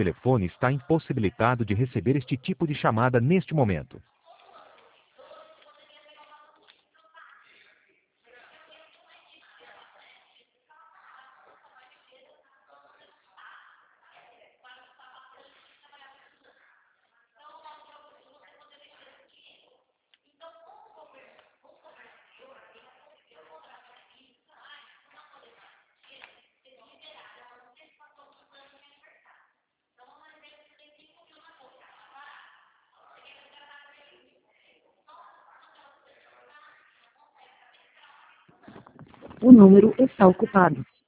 telefone está impossibilitado de receber este tipo de chamada neste momento. O número está ocupado.